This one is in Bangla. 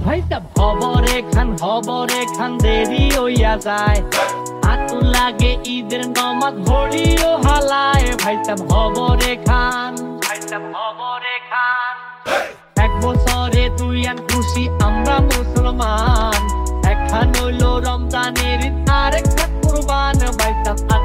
ভাইসাব হবরে খান দেরি হইয়া যায়, হাতু লাগে ঈদের নমাজ ঘড়িও হালায়। ভাইসাব হবরে খান এক বছরে তুই আন খুশি আমরা মুসলমান, একখান হইল রমজানের ঈদ আর একটা কুরবান। ভাইসাব